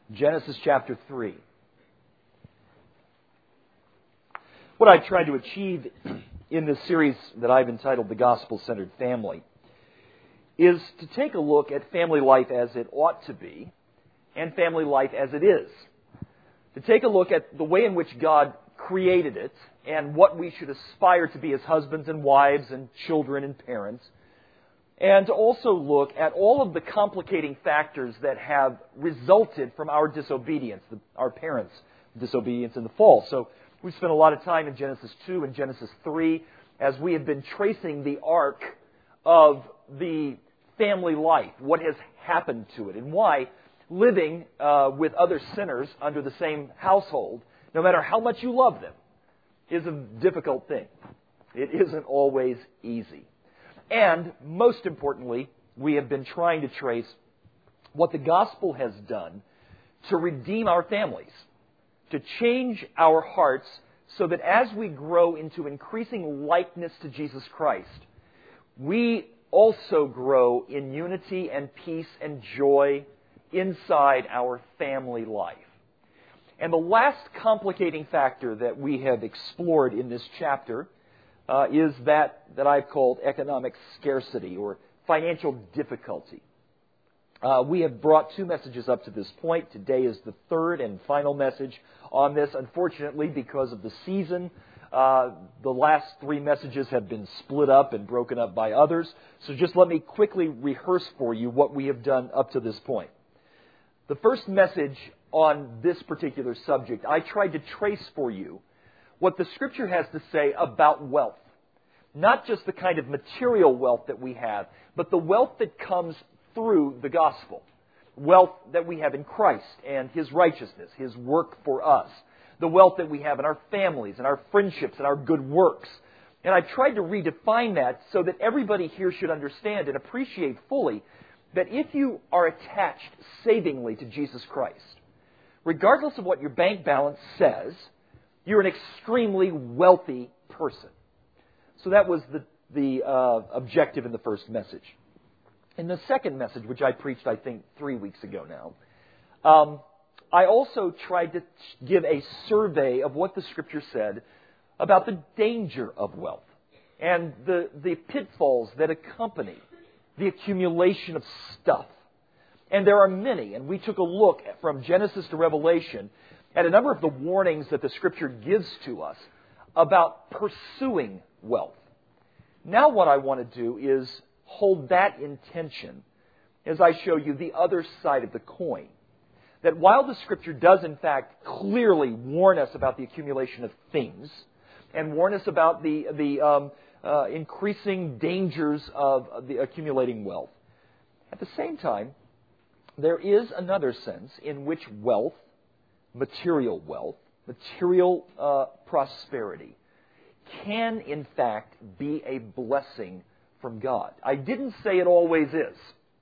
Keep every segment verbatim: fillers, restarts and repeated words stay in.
Genesis chapter three. What I've tried to achieve in this series that I've entitled The Gospel-Centered Family is to take a look at family life as it ought to be and family life as it is. To take a look at the way in which God created it and what we should aspire to be as husbands and wives and children and parents. And to also look at all of the complicating factors that have resulted from our disobedience, the, our parents' disobedience in the fall. So we spent a lot of time in Genesis two and Genesis three as we have been tracing the arc of the family life, what has happened to it, and why living uh, with other sinners under the same household, no matter how much you love them, is a difficult thing. It isn't always easy. And, most importantly, we have been trying to trace what the gospel has done to redeem our families, to change our hearts so that as we grow into increasing likeness to Jesus Christ, we also grow in unity and peace and joy inside our family life. And the last complicating factor that we have explored in this chapter Uh, is that that I've called economic scarcity or financial difficulty. Uh, we have brought two messages up to this point. Today is the third and final message on this. Unfortunately, because of the season, uh, the last three messages have been split up and broken up by others. So just let me quickly rehearse for you what we have done up to this point. The first message on this particular subject, I tried to trace for you what the Scripture has to say about wealth. Not just the kind of material wealth that we have, but the wealth that comes through the gospel. Wealth that we have in Christ and His righteousness, His work for us. The wealth that we have in our families and our friendships and our good works. And I tried to redefine that so that everybody here should understand and appreciate fully that if you are attached savingly to Jesus Christ, regardless of what your bank balance says, you're an extremely wealthy person. So that was the, the uh, objective in the first message. In the second message, which I preached, I think, three weeks ago now, um, I also tried to give a survey of what the Scripture said about the danger of wealth and the, the pitfalls that accompany the accumulation of stuff. And there are many, and we took a look at, from Genesis to Revelation at a number of the warnings that the Scripture gives to us about pursuing wealth. Now what I want to do is hold that in tension as I show you the other side of the coin. That while the Scripture does in fact clearly warn us about the accumulation of things and warn us about the, the um, uh, increasing dangers of the accumulating wealth, at the same time, there is another sense in which wealth, material wealth, material uh, prosperity, can in fact be a blessing from God. I didn't say it always is.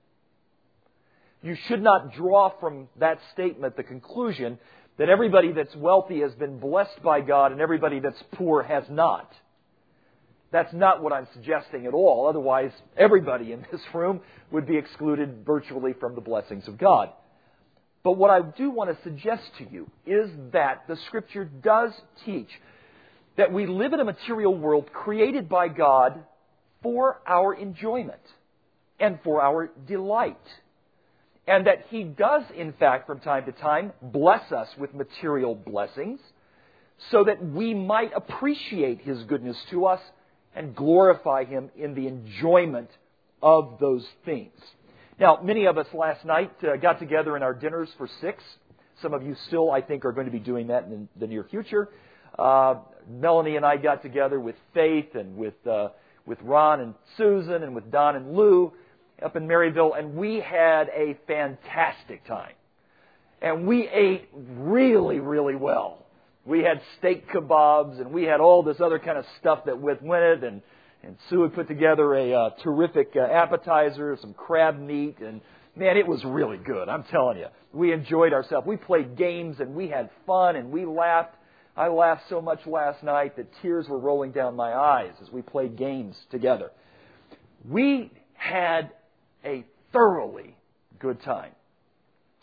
You should not draw from that statement the conclusion that everybody that's wealthy has been blessed by God and everybody that's poor has not. That's not what I'm suggesting at all. Otherwise, everybody in this room would be excluded virtually from the blessings of God. But what I do want to suggest to you is that the Scripture does teach that we live in a material world created by God for our enjoyment and for our delight. And that He does, in fact, from time to time, bless us with material blessings so that we might appreciate His goodness to us and glorify Him in the enjoyment of those things. Now, many of us last night uh, got together in our dinners for six. Some of you still, I think, are going to be doing that in the near future. Uh, Melanie and I got together with Faith and with uh, with Ron and Susan and with Don and Lou up in Maryville, and we had a fantastic time. And we ate really, really well. We had steak kebabs, and we had all this other kind of stuff that went with it, and And Sue had put together a uh, terrific uh, appetizer, some crab meat, and man, it was really good. I'm telling you. We enjoyed ourselves. We played games, and we had fun, and we laughed. I laughed so much last night that tears were rolling down my eyes as we played games together. We had a thoroughly good time.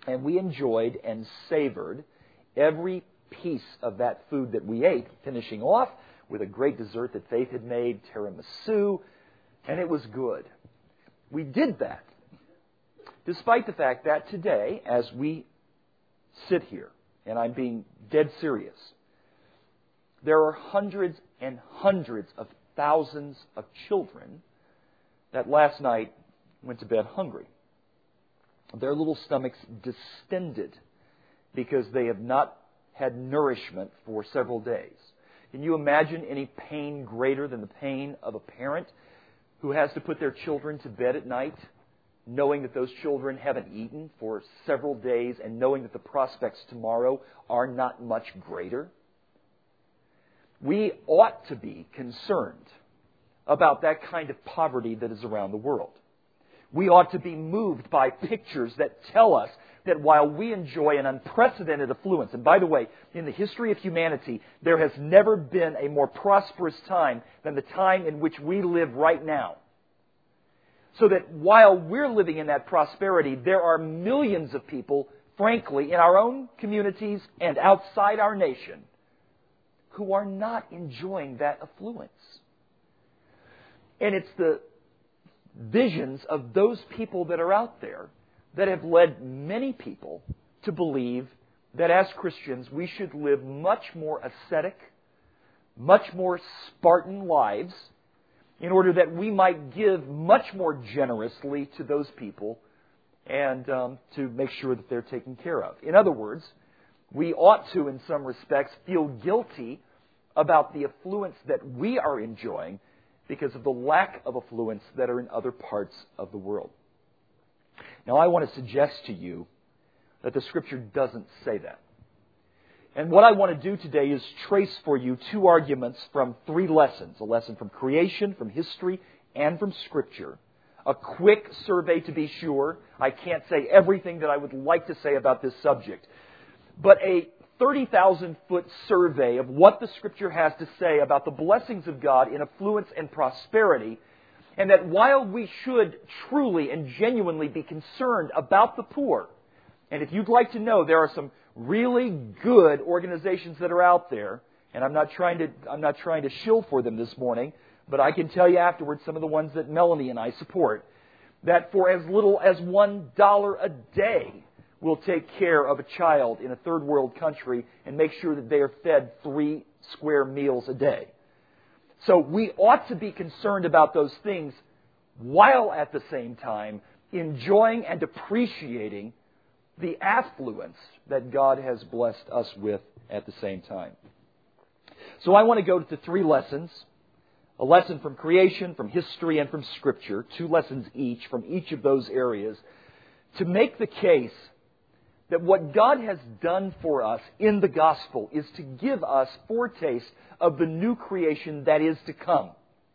And we enjoyed and savored every piece of that food that we ate, finishing off with a great dessert that Faith had made, tiramisu, and it was good. We did that, despite the fact that today, as we sit here, and I'm being dead serious, there are hundreds and hundreds of thousands of children that last night went to bed hungry. Their little stomachs distended because they have not had nourishment for several days. Can you imagine any pain greater than the pain of a parent who has to put their children to bed at night, knowing that those children haven't eaten for several days and knowing that the prospects tomorrow are not much greater? We ought to be concerned about that kind of poverty that is around the world. We ought to be moved by pictures that tell us that while we enjoy an unprecedented affluence, and by the way, in the history of humanity, there has never been a more prosperous time than the time in which we live right now. So that while we're living in that prosperity, there are millions of people, frankly, in our own communities and outside our nation, who are not enjoying that affluence. And it's the visions of those people that are out there that have led many people to believe that as Christians we should live much more ascetic, much more Spartan lives in order that we might give much more generously to those people and um, to make sure that they're taken care of. In other words, we ought to, in some respects, feel guilty about the affluence that we are enjoying because of the lack of affluence that are in other parts of the world. Now, I want to suggest to you that the Scripture doesn't say that. And what I want to do today is trace for you two arguments from three lessons. A lesson from creation, from history, and from Scripture. A quick survey to be sure. I can't say everything that I would like to say about this subject. But a thirty thousand foot survey of what the Scripture has to say about the blessings of God in affluence and prosperity. And that while we should truly and genuinely be concerned about the poor, and if you'd like to know, there are some really good organizations that are out there, and I'm not trying to I'm not trying to shill for them this morning, but I can tell you afterwards some of the ones that Melanie and I support, that for as little as one dollar a day will take care of a child in a third world country and make sure that they are fed three square meals a day. So we ought to be concerned about those things while at the same time enjoying and appreciating the affluence that God has blessed us with at the same time. So I want to go to three lessons. A lesson from creation, from history, and from Scripture. Two lessons each from each of those areas to make the case that what God has done for us in the gospel is to give us foretaste of the new creation that is to come.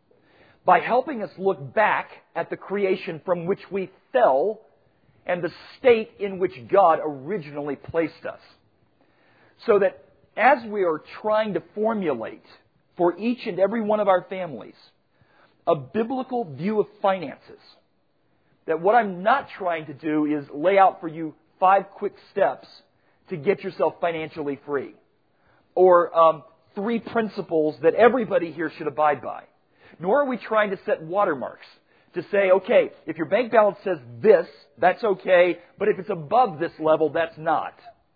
By helping us look back at the creation from which we fell and the state in which God originally placed us. So that as we are trying to formulate for each and every one of our families a biblical view of finances, that what I'm not trying to do is lay out for you five quick steps to get yourself financially free. Or um, three principles that everybody here should abide by. Nor are we trying to set watermarks to say, okay, if your bank balance says this, that's okay, but if it's above this level, that's not.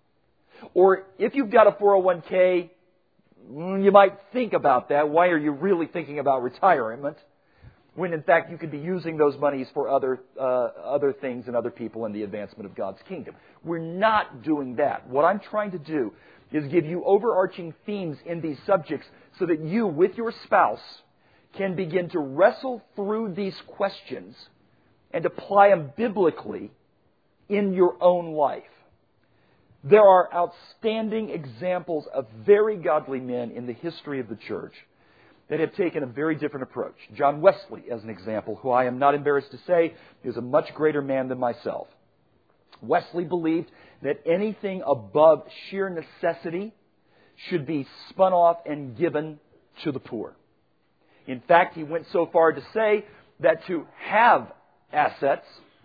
Or if you've got a four oh one k, you might think about that. Why are you really thinking about retirement? When in fact you could be using those monies for other uh, other things and other people in the advancement of God's kingdom. We're not doing that. What I'm trying to do is give you overarching themes in these subjects so that you, with your spouse, can begin to wrestle through these questions and apply them biblically in your own life. There are outstanding examples of very godly men in the history of the church that have taken a very different approach. John Wesley, as an example, who I am not embarrassed to say is a much greater man than myself. Wesley believed that anything above sheer necessity should be spun off and given to the poor. In fact, he went so far to say that to have assets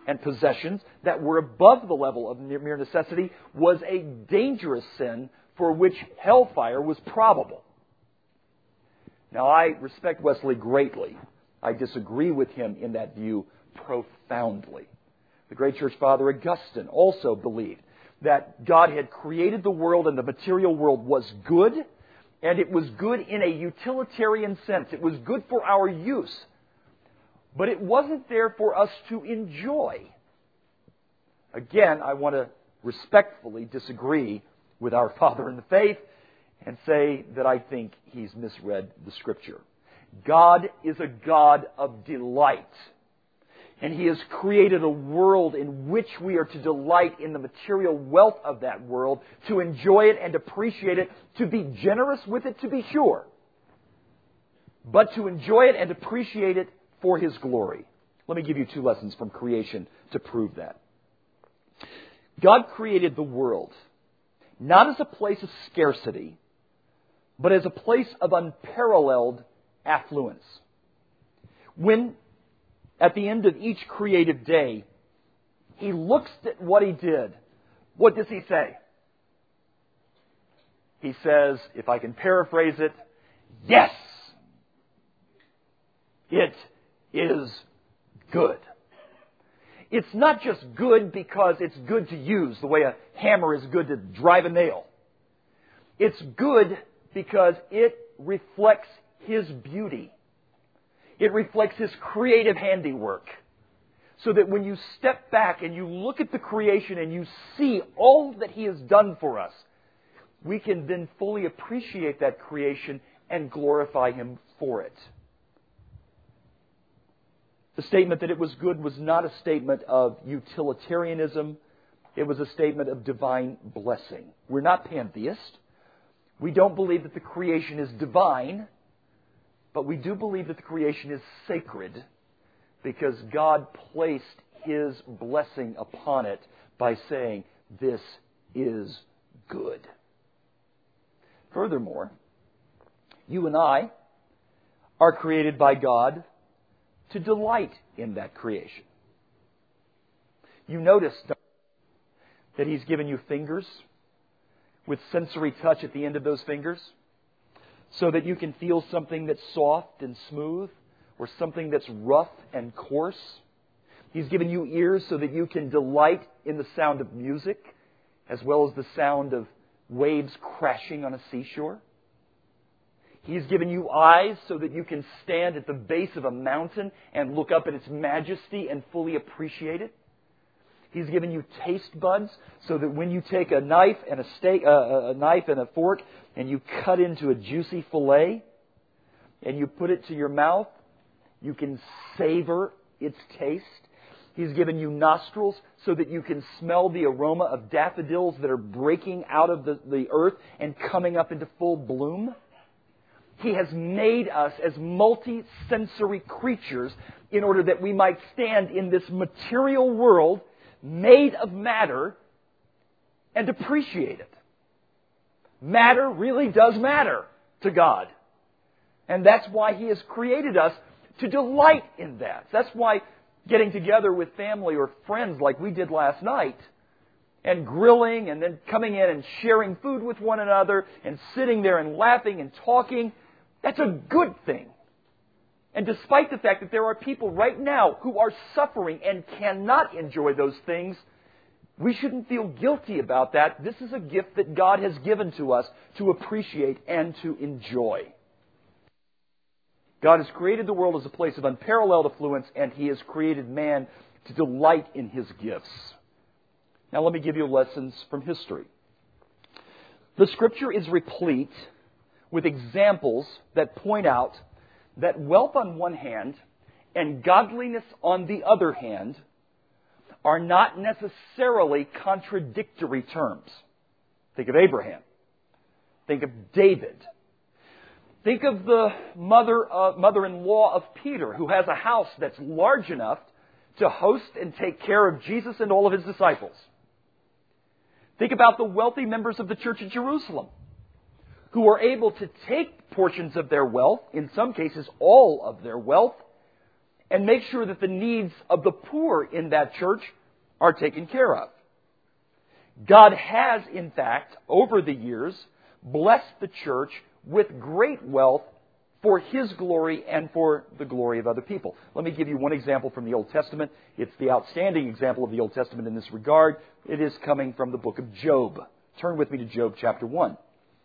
and possessions that were above the level of mere necessity was a dangerous sin for which hellfire was probable. Now, I respect Wesley greatly. I disagree with him in that view profoundly. The great church father Augustine also believed that God had created the world and the material world was good, and it was good in a utilitarian sense. It was good for our use. But it wasn't there for us to enjoy. Again, I want to respectfully disagree with our father in the faith and say that I think he's misread the Scripture. God is a God of delight. And He has created a world in which we are to delight in the material wealth of that world, to enjoy it and appreciate it, to be generous with it, to be sure, but to enjoy it and appreciate it for His glory. Let me give you two lessons from creation to prove that. God created the world not as a place of scarcity, but as a place of unparalleled affluence. When at the end of each creative day, He looks at what He did, what does He say? He says, if I can paraphrase it, yes, it is good. It's not just good because it's good to use, the way a hammer is good to drive a nail. It's good because it reflects His beauty. It reflects His creative handiwork. So that when you step back and you look at the creation and you see all that He has done for us, we can then fully appreciate that creation and glorify Him for it. The statement that it was good was not a statement of utilitarianism. It was a statement of divine blessing. We're not pantheists. We don't believe that the creation is divine, but we do believe that the creation is sacred because God placed His blessing upon it by saying, this is good. Furthermore, you and I are created by God to delight in that creation. You notice that He's given you fingers with sensory touch at the end of those fingers so that you can feel something that's soft and smooth or something that's rough and coarse. He's given you ears so that you can delight in the sound of music as well as the sound of waves crashing on a seashore. He's given you eyes so that you can stand at the base of a mountain and look up at its majesty and fully appreciate it. He's given you taste buds so that when you take a knife and a steak, uh, a knife and a fork and you cut into a juicy fillet and you put it to your mouth, you can savor its taste. He's given you nostrils so that you can smell the aroma of daffodils that are breaking out of the, the earth and coming up into full bloom. He has made us as multi-sensory creatures in order that we might stand in this material world made of matter and appreciate it. Matter really does matter to God. And that's why He has created us to delight in that. That's why getting together with family or friends like we did last night and grilling and then coming in and sharing food with one another and sitting there and laughing and talking, that's a good thing. And despite the fact that there are people right now who are suffering and cannot enjoy those things, we shouldn't feel guilty about that. This is a gift that God has given to us to appreciate and to enjoy. God has created the world as a place of unparalleled affluence, and He has created man to delight in His gifts. Now let me give you lessons from history. The Scripture is replete with examples that point out that wealth on one hand and godliness on the other hand are not necessarily contradictory terms. Think of Abraham. Think of David. Think of the mother, uh, mother-in-law of Peter, who has a house that's large enough to host and take care of Jesus and all of His disciples. Think about the wealthy members of the church at Jerusalem, who are able to take portions of their wealth, in some cases all of their wealth, and make sure that the needs of the poor in that church are taken care of. God has, in fact, over the years, blessed the church with great wealth for His glory and for the glory of other people. Let me give you one example from the Old Testament. It's the outstanding example of the Old Testament in this regard. It is coming from the book of Job. Turn with me to Job chapter one.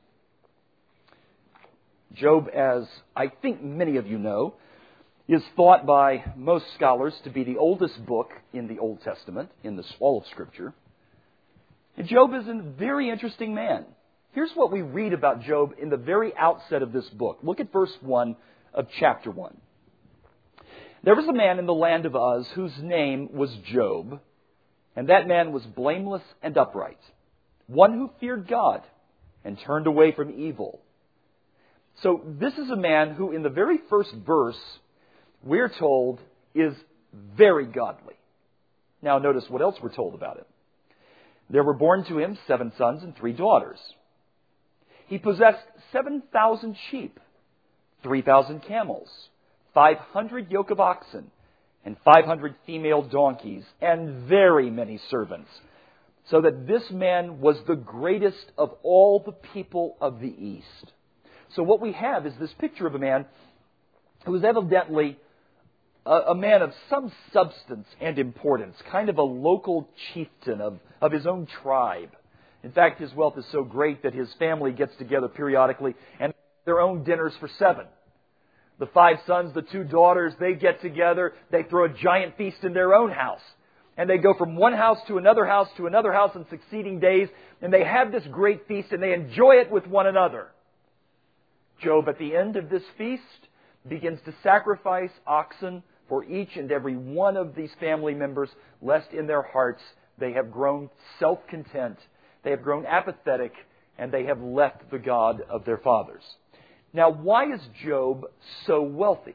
Job, as I think many of you know, is thought by most scholars to be the oldest book in the Old Testament, in the all of Scripture. And Job is a very interesting man. Here's what we read about Job in the very outset of this book. Look at verse one of chapter one. There was a man in the land of Uz whose name was Job, and that man was blameless and upright, one who feared God and turned away from evil. So this is a man who in the very first verse, we're told, is very godly. Now notice what else we're told about him. There were born to him seven sons and three daughters. He possessed seven thousand sheep, three thousand camels, five hundred yoke of oxen, and five hundred female donkeys, and very many servants, so that this man was the greatest of all the people of the East. So what we have is this picture of a man who was evidently a, a man of some substance and importance, kind of a local chieftain of, of his own tribe. In fact, his wealth is so great that his family gets together periodically and their own dinners for seven. The five sons, the two daughters, they get together, they throw a giant feast in their own house. And they go from one house to another house to another house in succeeding days, and they have this great feast and they enjoy it with one another. Job, at the end of this feast, begins to sacrifice oxen for each and every one of these family members, lest in their hearts they have grown self-content, they have grown apathetic, and they have left the God of their fathers. Now, why is Job so wealthy?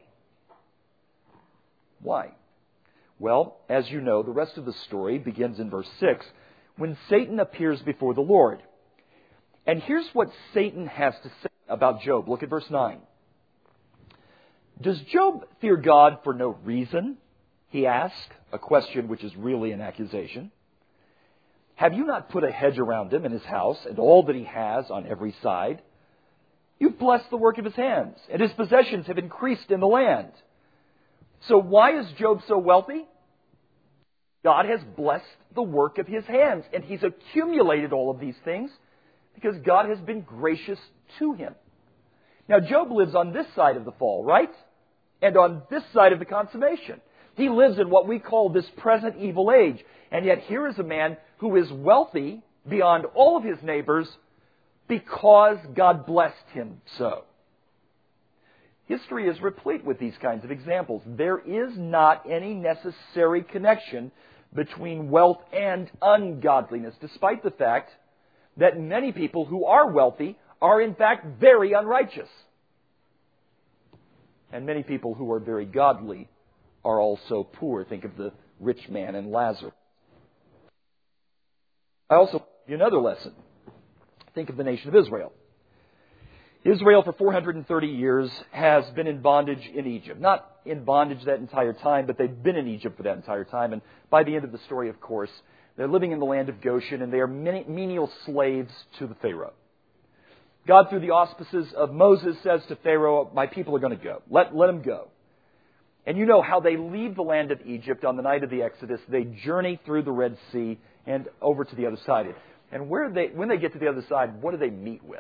Why? Well, as you know, the rest of the story begins in verse six, when Satan appears before the Lord. And here's what Satan has to say about Job. Look at verse nine. Does Job fear God for no reason? He asked, a question which is really an accusation. Have you not put a hedge around him and his house and all that he has on every side? You've blessed the work of his hands, and his possessions have increased in the land. So why is Job so wealthy? God has blessed the work of his hands, and he's accumulated all of these things because God has been gracious to him. Now, Job lives on this side of the fall, right? And on this side of the consummation. He lives in what we call this present evil age. And yet here is a man who is wealthy beyond all of his neighbors because God blessed him so. History is replete with these kinds of examples. There is not any necessary connection between wealth and ungodliness, despite the fact that many people who are wealthy are in fact very unrighteous. And many people who are very godly are also poor. Think of the rich man and Lazarus. I also give you another lesson. Think of the nation of Israel. Israel for four hundred thirty years has been in bondage in Egypt. Not in bondage that entire time, but they've been in Egypt for that entire time. And by the end of the story, of course, they're living in the land of Goshen, and they are menial slaves to the Pharaoh. God, through the auspices of Moses, says to Pharaoh, my people are going to go. Let, let them go. And you know how they leave the land of Egypt on the night of the Exodus. They journey through the Red Sea and over to the other side. And where they, when they get to the other side, what do they meet with?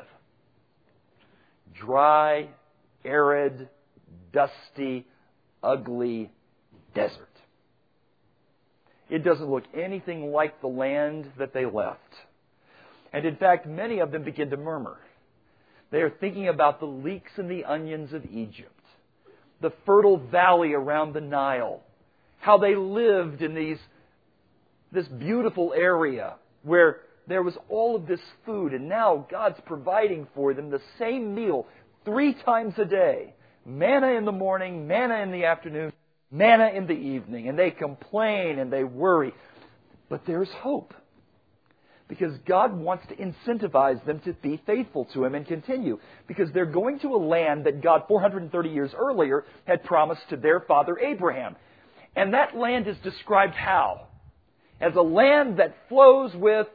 Dry, arid, dusty, ugly desert. It doesn't look anything like the land that they left. And in fact, many of them begin to murmur. They are thinking about the leeks and the onions of Egypt, the fertile valley around the Nile, how they lived in these, this beautiful area where there was all of this food, and now God's providing for them the same meal three times a day. Manna in the morning, manna in the afternoon, manna in the evening. And they complain and they worry. But there's hope. Because God wants to incentivize them to be faithful to Him and continue. Because they're going to a land that God, four hundred thirty years earlier, had promised to their father Abraham. And that land is described how? As a land that flows with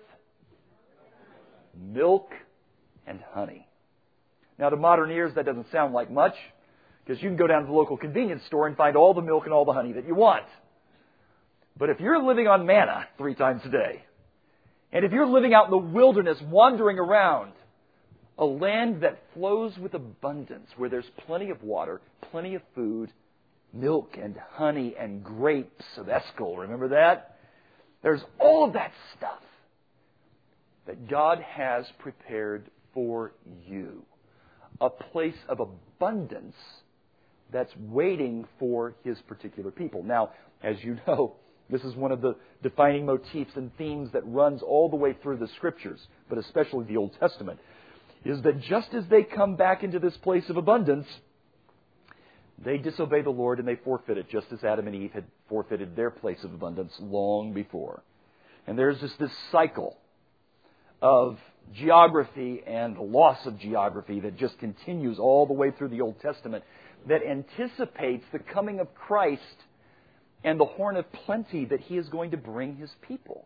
milk and honey. Now, to modern ears, that doesn't sound like much, because you can go down to the local convenience store and find all the milk and all the honey that you want. But if you're living on manna three times a day, and if you're living out in the wilderness, wandering around, a land that flows with abundance, where there's plenty of water, plenty of food, milk and honey and grapes of Eshcol, remember that? There's all of that stuff that God has prepared for you. A place of abundance that's waiting for His particular people. Now, as you know, this is one of the defining motifs and themes that runs all the way through the Scriptures, but especially the Old Testament, is that just as they come back into this place of abundance, they disobey the Lord and they forfeit it, just as Adam and Eve had forfeited their place of abundance long before. And there's just this cycle of geography and loss of geography that just continues all the way through the Old Testament, that anticipates the coming of Christ and the horn of plenty that He is going to bring His people.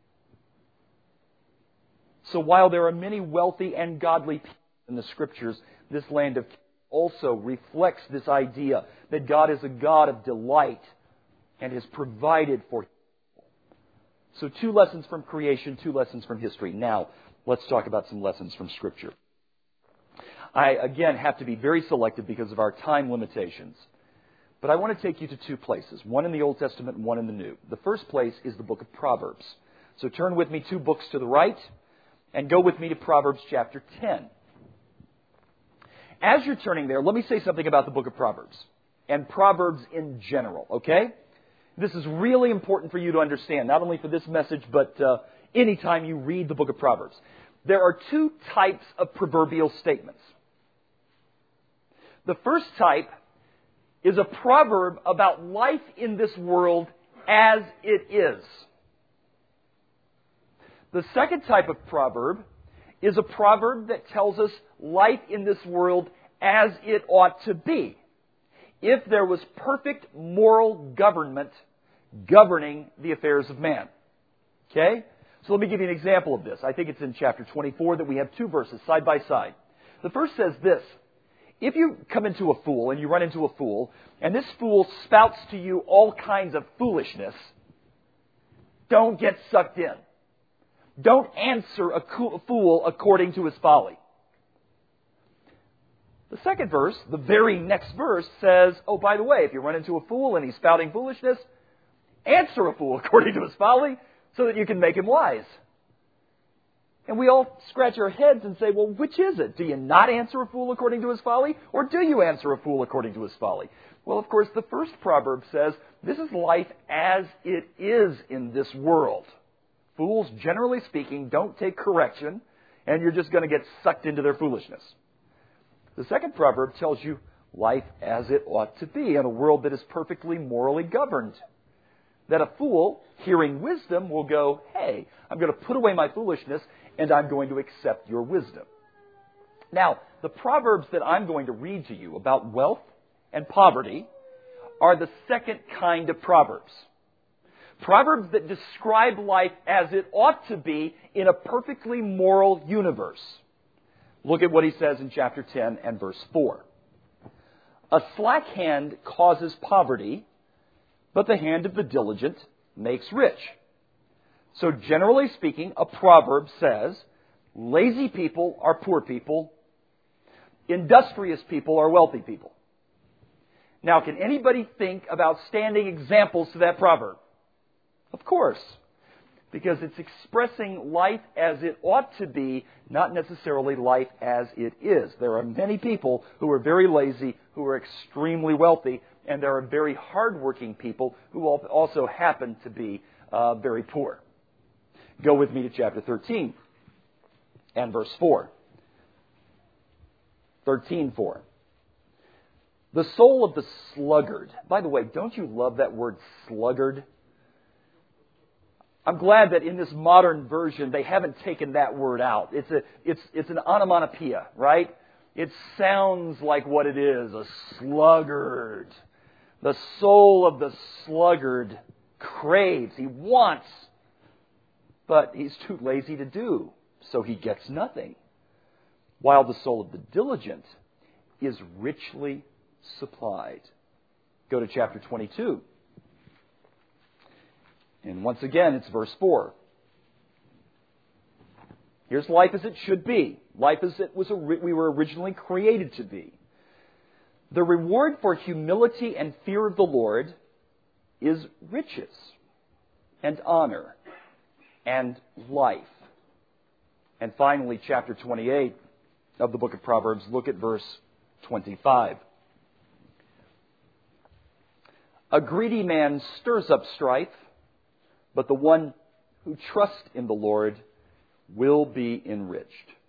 So while there are many wealthy and godly people in the Scriptures, this land of Canaan also reflects this idea that God is a God of delight and has provided for people. So two lessons from creation, two lessons from history. Now, let's talk about some lessons from Scripture. I, again, have to be very selective because of our time limitations. But I want to take you to two places, one in the Old Testament and one in the New. The first place is the book of Proverbs. So turn with me two books to the right and go with me to Proverbs chapter ten. As you're turning there, let me say something about the book of Proverbs and Proverbs in general, okay? This is really important for you to understand, not only for this message, but uh, anytime you read the book of Proverbs. There are two types of proverbial statements. The first type is a proverb about life in this world as it is. The second type of proverb is a proverb that tells us life in this world as it ought to be, if there was perfect moral government governing the affairs of man. Okay? So let me give you an example of this. I think it's in chapter twenty-four that we have two verses side by side. The first says this: if you come into a fool and you run into a fool, and this fool spouts to you all kinds of foolishness, don't get sucked in. Don't answer a fool according to his folly. The second verse, the very next verse, says, oh, by the way, if you run into a fool and he's spouting foolishness, answer a fool according to his folly so that you can make him wise. And we all scratch our heads and say, well, which is it? Do you not answer a fool according to his folly? Or do you answer a fool according to his folly? Well, of course, the first proverb says, this is life as it is in this world. Fools, generally speaking, don't take correction, and you're just going to get sucked into their foolishness. The second proverb tells you life as it ought to be in a world that is perfectly morally governed. That a fool, hearing wisdom, will go, hey, I'm going to put away my foolishness and I'm going to accept your wisdom. Now, the proverbs that I'm going to read to you about wealth and poverty are the second kind of proverbs. Proverbs that describe life as it ought to be in a perfectly moral universe. Look at what he says in chapter ten and verse four. A slack hand causes poverty, but the hand of the diligent makes rich. So generally speaking, a proverb says, lazy people are poor people, industrious people are wealthy people. Now, can anybody think of outstanding examples to that proverb? Of course, because it's expressing life as it ought to be, not necessarily life as it is. There are many people who are very lazy, who are extremely wealthy, and there are very hardworking people who also happen to be uh, very poor. Go with me to chapter thirteen and verse four. thirteen four. The soul of the sluggard. By the way, don't you love that word sluggard? I'm glad that in this modern version they haven't taken that word out. It's a it's it's an onomatopoeia, right? It sounds like what it is, a sluggard. The soul of the sluggard craves, he wants, but he's too lazy to do, so he gets nothing. While the soul of the diligent is richly supplied. Go to chapter twenty-two. And once again, it's verse four. Here's life as it should be. Life as it was we were originally created to be. The reward for humility and fear of the Lord is riches and honor and life. And finally, chapter twenty-eight of the book of Proverbs, look at verse twenty-five. A greedy man stirs up strife, but the one who trusts in the Lord will be enriched.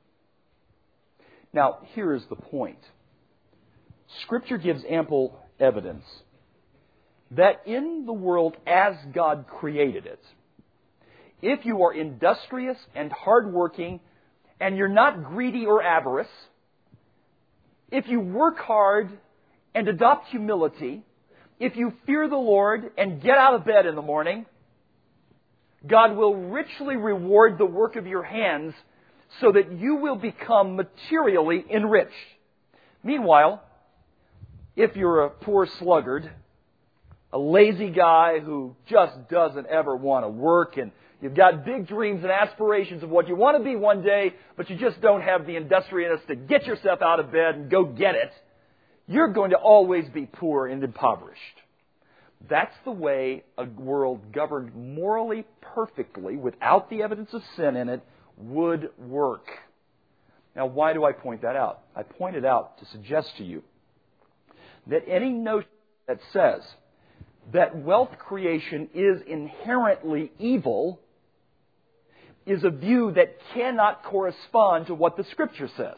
Now, here is the point. Scripture gives ample evidence that in the world as God created it, if you are industrious and hardworking and you're not greedy or avarice, if you work hard and adopt humility, if you fear the Lord and get out of bed in the morning, God will richly reward the work of your hands so that you will become materially enriched. Meanwhile, if you're a poor sluggard, a lazy guy who just doesn't ever want to work, and you've got big dreams and aspirations of what you want to be one day, but you just don't have the industriousness to get yourself out of bed and go get it, you're going to always be poor and impoverished. That's the way a world governed morally perfectly, without the evidence of sin in it, would work. Now, why do I point that out? I point it out to suggest to you that any notion that says that wealth creation is inherently evil is a view that cannot correspond to what the Scripture says.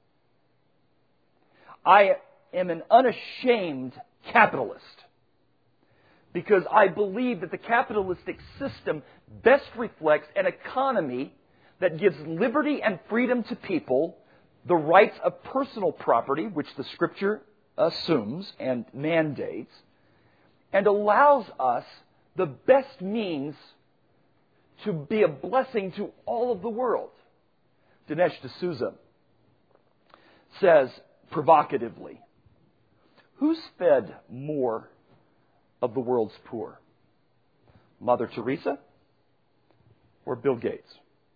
I am an unashamed capitalist because I believe that the capitalistic system best reflects an economy that gives liberty and freedom to people, the rights of personal property, which the Scripture assumes and mandates, and allows us the best means to be a blessing to all of the world. Dinesh D'Souza says provocatively, who's fed more of the world's poor? Mother Teresa or Bill Gates?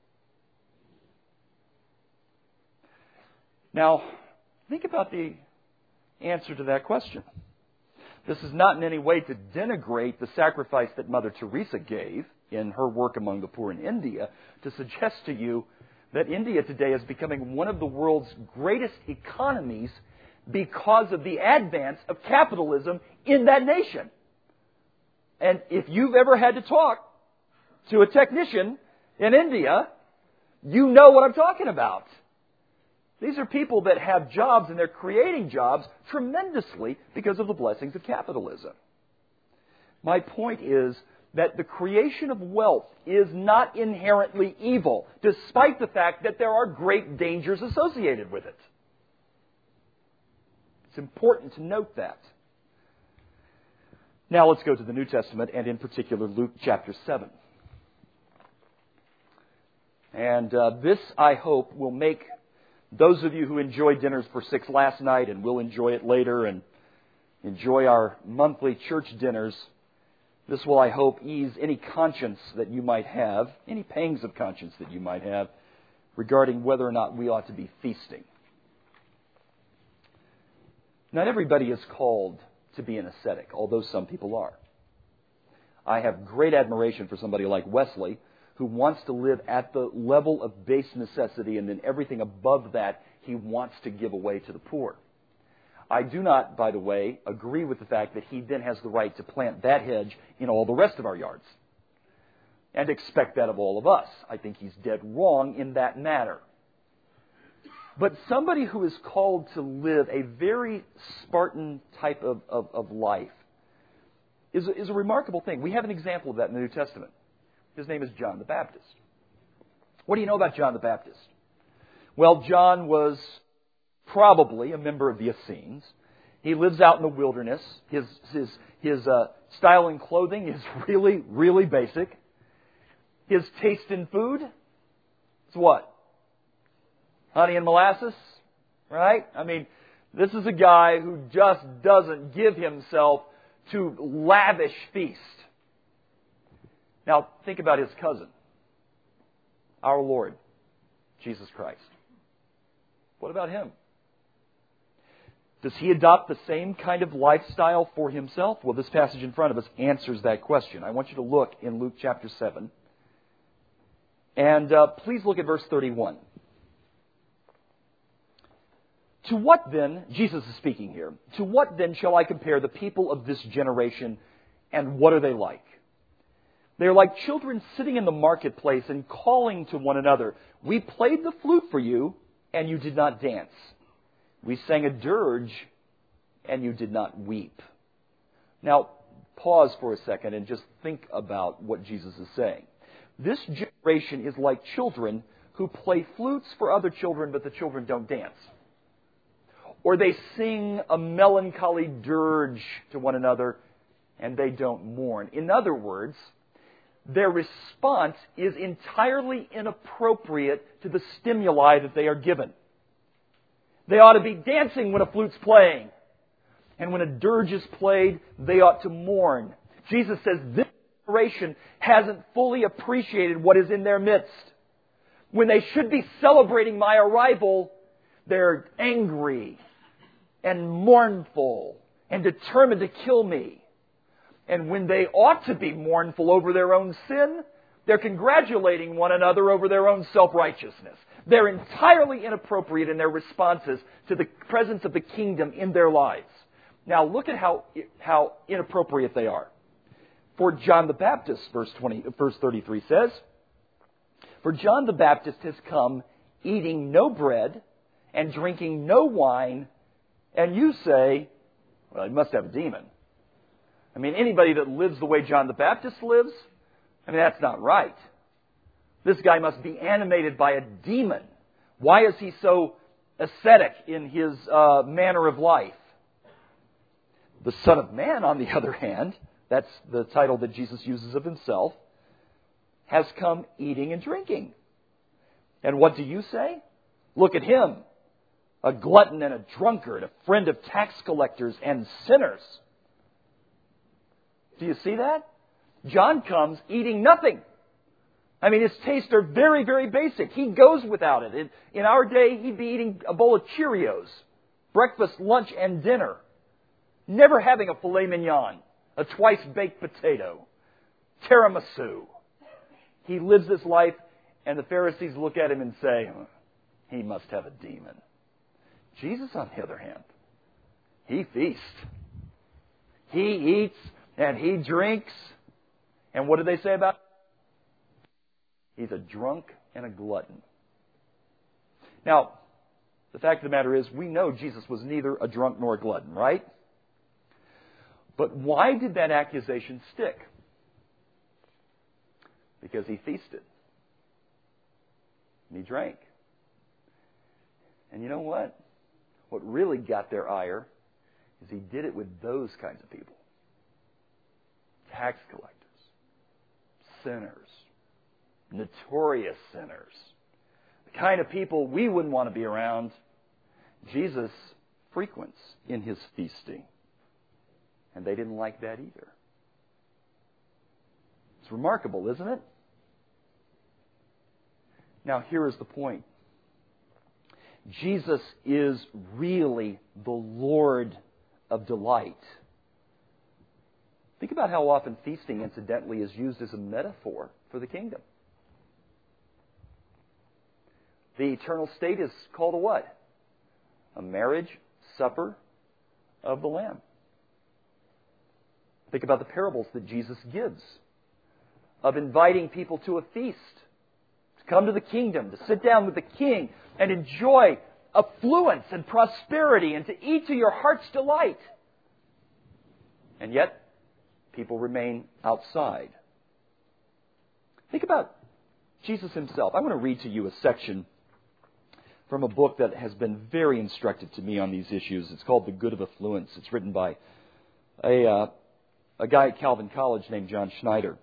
Now, think about the answer to that question. This is not in any way to denigrate the sacrifice that Mother Teresa gave in her work among the poor in India, to suggest to you that India today is becoming one of the world's greatest economies because of the advance of capitalism in that nation. And if you've ever had to talk to a technician in India, you know what I'm talking about. These are people that have jobs, and they're creating jobs tremendously because of the blessings of capitalism. My point is that the creation of wealth is not inherently evil, despite the fact that there are great dangers associated with it. It's important to note that. Now let's go to the New Testament, and in particular Luke chapter seven. And uh, this, I hope, will make those of you who enjoyed Dinners for Six last night and will enjoy it later and enjoy our monthly church dinners, this will, I hope, ease any conscience that you might have, any pangs of conscience that you might have regarding whether or not we ought to be feasting. Not everybody is called to be an ascetic, although some people are. I have great admiration for somebody like Wesley, who wants to live at the level of base necessity, and then everything above that he wants to give away to the poor. I do not, by the way, agree with the fact that he then has the right to plant that hedge in all the rest of our yards and expect that of all of us. I think he's dead wrong in that matter. But somebody who is called to live a very Spartan type of, of, of life is, is a remarkable thing. We have an example of that in the New Testament. His name is John the Baptist. What do you know about John the Baptist? Well, John was probably a member of the Essenes. He lives out in the wilderness. His his his uh, style in clothing is really, really basic. His taste in food is what? Honey and molasses, right? I mean, this is a guy who just doesn't give himself to lavish feast. Now, think about his cousin, our Lord, Jesus Christ. What about him? Does he adopt the same kind of lifestyle for himself? Well, this passage in front of us answers that question. I want you to look in Luke chapter seven. And uh, please look at verse thirty-one. To what then, Jesus is speaking here, to what then shall I compare the people of this generation, and what are they like? They are like children sitting in the marketplace and calling to one another, we played the flute for you, and you did not dance. We sang a dirge, and you did not weep. Now, pause for a second and just think about what Jesus is saying. This generation is like children who play flutes for other children, but the children don't dance. Or they sing a melancholy dirge to one another, and they don't mourn. In other words, their response is entirely inappropriate to the stimuli that they are given. They ought to be dancing when a flute's playing. And when a dirge is played, they ought to mourn. Jesus says this generation hasn't fully appreciated what is in their midst. When they should be celebrating my arrival, they're angry and mournful and determined to kill me. And when they ought to be mournful over their own sin, they're congratulating one another over their own self-righteousness. They're entirely inappropriate in their responses to the presence of the kingdom in their lives. Now look at how, how inappropriate they are. For John the Baptist, verse twenty, verse thirty-three says, for John the Baptist has come eating no bread and drinking no wine, and you say, well, he must have a demon. I mean, anybody that lives the way John the Baptist lives, I mean, that's not right. This guy must be animated by a demon. Why is he so ascetic in his uh, manner of life? The Son of Man, on the other hand, that's the title that Jesus uses of himself, has come eating and drinking. And what do you say? Look at him, a glutton and a drunkard, a friend of tax collectors and sinners. Do you see that? John comes eating nothing. I mean, his tastes are very, very basic. He goes without it. In, in our day, he'd be eating a bowl of Cheerios, breakfast, lunch, and dinner. Never having a filet mignon, a twice-baked potato, tiramisu. He lives this life, and the Pharisees look at him and say, he must have a demon. Jesus, on the other hand, he feasts. He eats and he drinks. And what do they say about him? He's a drunk and a glutton. Now, the fact of the matter is, we know Jesus was neither a drunk nor a glutton, right? But why did that accusation stick? Because he feasted. And he drank. And you know what? What really got their ire is he did it with those kinds of people. Tax collectors. Sinners. Notorious sinners. The kind of people we wouldn't want to be around. Jesus frequents in his feasting. And they didn't like that either. It's remarkable, isn't it? Now, here is the point. Jesus is really the Lord of delight. Think about how often feasting, incidentally, is used as a metaphor for the kingdom. The eternal state is called a what? A marriage supper of the Lamb. Think about the parables that Jesus gives of inviting people to a feast, to come to the kingdom, to sit down with the king and enjoy affluence and prosperity and to eat to your heart's delight. And yet, people remain outside. Think about Jesus himself. I want to read to you a section from a book that has been very instructive to me on these issues. It's called The Good of Affluence. It's written by a, uh, a guy at Calvin College named John Schneider.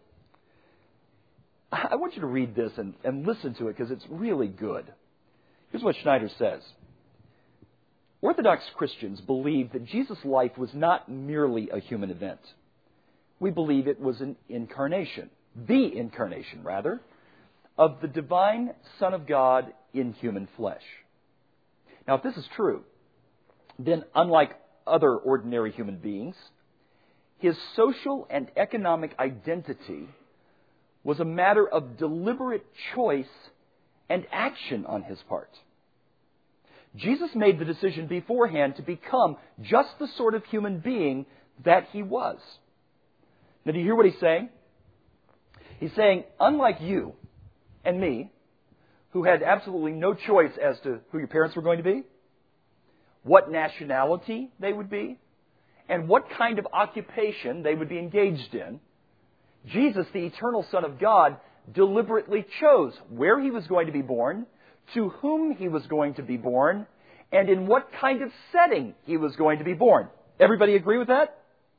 I want you to read this and, and listen to it because it's really good. Here's what Schneider says. Orthodox Christians believe that Jesus' life was not merely a human event. We believe it was an incarnation, the incarnation, rather, of the divine Son of God in human flesh. Now, if this is true, then unlike other ordinary human beings, his social and economic identity was a matter of deliberate choice and action on his part. Jesus made the decision beforehand to become just the sort of human being that he was. Now, do you hear what he's saying? He's saying, unlike you and me, who had absolutely no choice as to who your parents were going to be, what nationality they would be, and what kind of occupation they would be engaged in, Jesus, the eternal Son of God, deliberately chose where he was going to be born, to whom he was going to be born, and in what kind of setting he was going to be born. Everybody agree with that?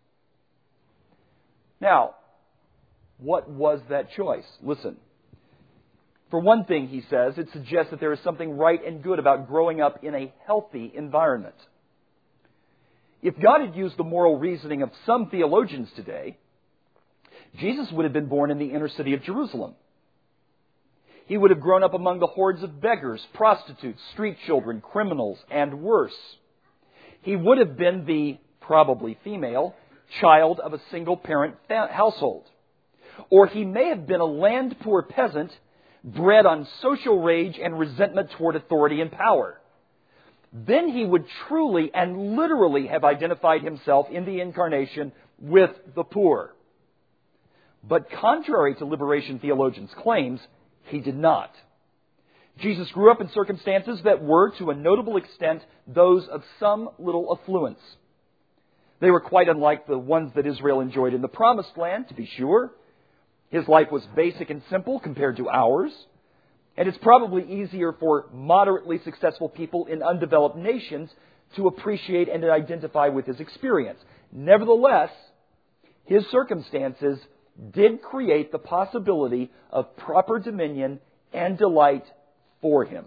Now, what was that choice? Listen. For one thing, he says, it suggests that there is something right and good about growing up in a healthy environment. If God had used the moral reasoning of some theologians today, Jesus would have been born in the inner city of Jerusalem. He would have grown up among the hordes of beggars, prostitutes, street children, criminals, and worse. He would have been the, probably female, child of a single-parent household. Or he may have been a land-poor peasant bred on social rage and resentment toward authority and power. Then he would truly and literally have identified himself in the incarnation with the poor. But contrary to liberation theologians' claims, he did not. Jesus grew up in circumstances that were, to a notable extent, those of some little affluence. They were quite unlike the ones that Israel enjoyed in the Promised Land, to be sure. His life was basic and simple compared to ours. And it's probably easier for moderately successful people in undeveloped nations to appreciate and identify with his experience. Nevertheless, his circumstances did create the possibility of proper dominion and delight for him.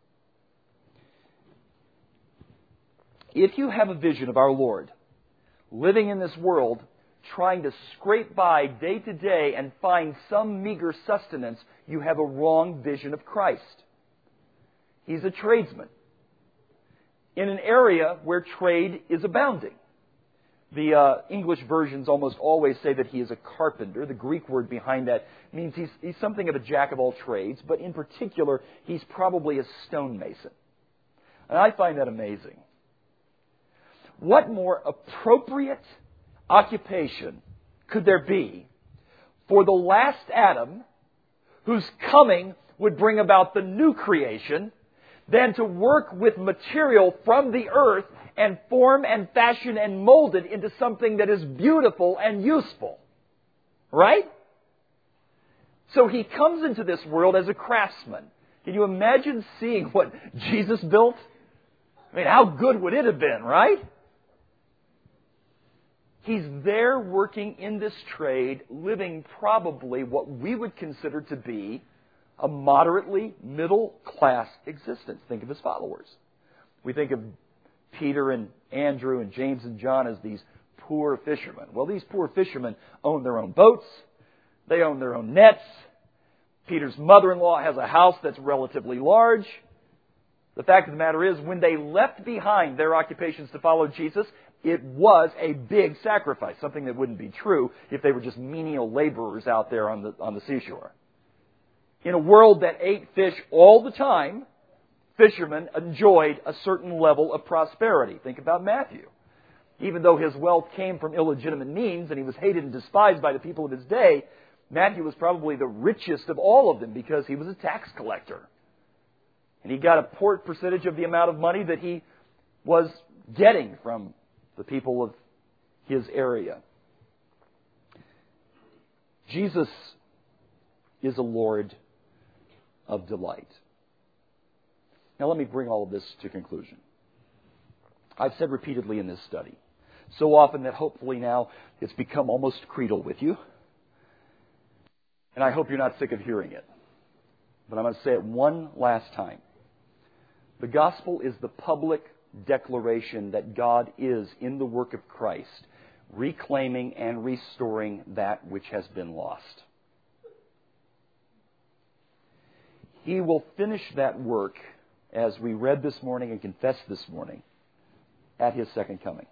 If you have a vision of our Lord living in this world, trying to scrape by day to day and find some meager sustenance, you have a wrong vision of Christ. He's a tradesman in an area where trade is abounding. The uh, English versions almost always say that he is a carpenter. The Greek word behind that means he's, he's something of a jack of all trades, but in particular, he's probably a stonemason. And I find that amazing. What more appropriate occupation could there be for the last Adam, whose coming would bring about the new creation, than to work with material from the earth and form and fashion and mold it into something that is beautiful and useful? Right? So he comes into this world as a craftsman. Can you imagine seeing what Jesus built? I mean, how good would it have been, right? He's there working in this trade, living probably what we would consider to be a moderately middle-class existence. Think of his followers. We think of Peter and Andrew and James and John as these poor fishermen. Well, these poor fishermen own their own boats. They own their own nets. Peter's mother-in-law has a house that's relatively large. The fact of the matter is, when they left behind their occupations to follow Jesus, it was a big sacrifice, something that wouldn't be true if they were just menial laborers out there on the, on the seashore. In a world that ate fish all the time, fishermen enjoyed a certain level of prosperity. Think about Matthew. Even though his wealth came from illegitimate means and he was hated and despised by the people of his day, Matthew was probably the richest of all of them because he was a tax collector. And he got a port percentage of the amount of money that he was getting from the people of his area. Jesus is a Lord of delight. Now let me bring all of this to conclusion. I've said repeatedly in this study, so often that hopefully now it's become almost creedal with you. And I hope you're not sick of hearing it. But I'm going to say it one last time. The gospel is the public declaration that God is, in the work of Christ, reclaiming and restoring that which has been lost. He will finish that work, as we read this morning and confessed this morning, at His second coming.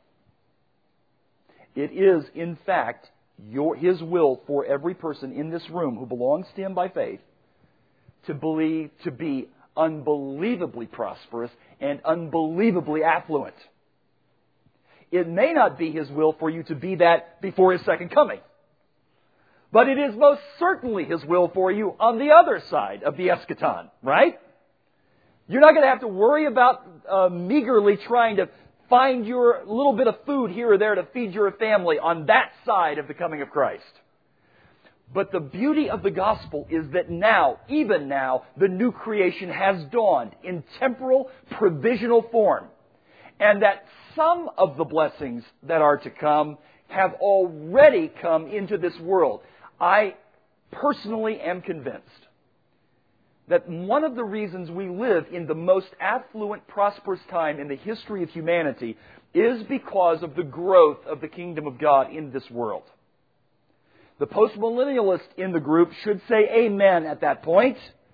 It is, in fact, your, His will for every person in this room who belongs to Him by faith to believe, to be unbelievably prosperous and unbelievably affluent. It may not be His will for you to be that before His second coming. But it is most certainly His will for you on the other side of the eschaton, right? You're not going to have to worry about uh, meagerly trying to find your little bit of food here or there to feed your family on that side of the coming of Christ. But the beauty of the gospel is that now, even now, the new creation has dawned in temporal, provisional form. And that some of the blessings that are to come have already come into this world. I personally am convinced that one of the reasons we live in the most affluent, prosperous time in the history of humanity is because of the growth of the kingdom of God in this world. The postmillennialist in the group should say amen at that point,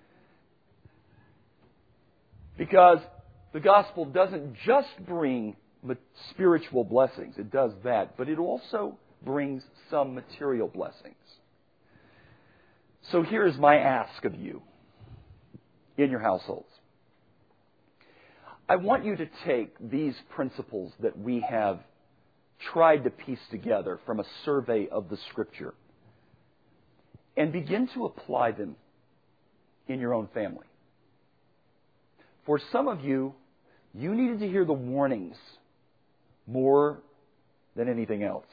because the gospel doesn't just bring spiritual blessings. It does that, but it also brings some material blessings. So here is my ask of you in your households. I want you to take these principles that we have tried to piece together from a survey of the Scripture and begin to apply them in your own family. For some of you, you needed to hear the warnings more than anything else.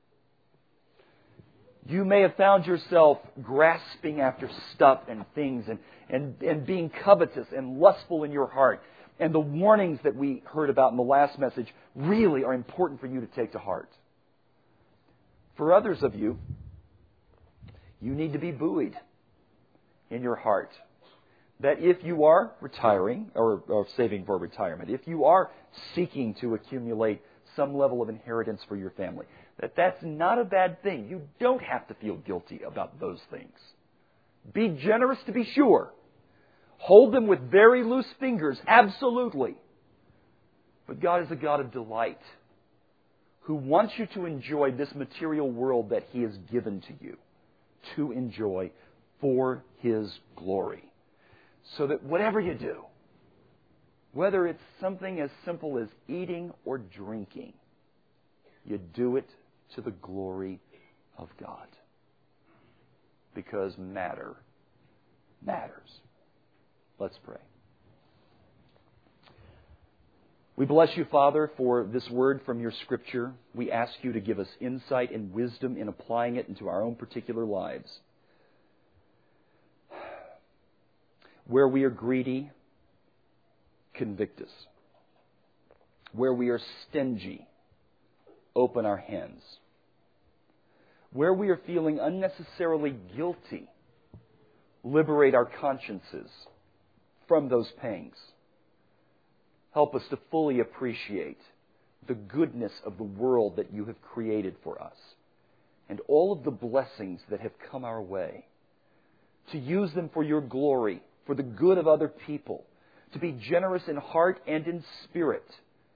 You may have found yourself grasping after stuff and things and, and, and being covetous and lustful in your heart. And the warnings that we heard about in the last message really are important for you to take to heart. For others of you, you need to be buoyed in your heart. That if you are retiring or, or saving for retirement, if you are seeking to accumulate some level of inheritance for your family, that that's not a bad thing. You don't have to feel guilty about those things. Be generous to be sure. Hold them with very loose fingers, absolutely. But God is a God of delight who wants you to enjoy this material world that He has given to you, to enjoy for His glory. So that whatever you do, whether it's something as simple as eating or drinking, you do it to the glory of God. Because matter matters. Let's pray. We bless you, Father, for this word from your Scripture. We ask you to give us insight and wisdom in applying it into our own particular lives. Where we are greedy, convict us. Where we are stingy, open our hands. Where we are feeling unnecessarily guilty, liberate our consciences from those pangs. Help us to fully appreciate the goodness of the world that you have created for us and all of the blessings that have come our way. To use them for your glory, for the good of other people, to be generous in heart and in spirit,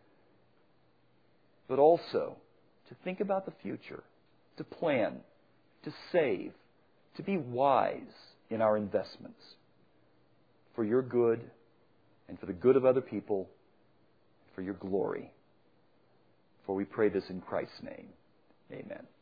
but also to think about the future, to plan, to save, to be wise in our investments for your good and for the good of other people, for your glory. For we pray this in Christ's name. Amen.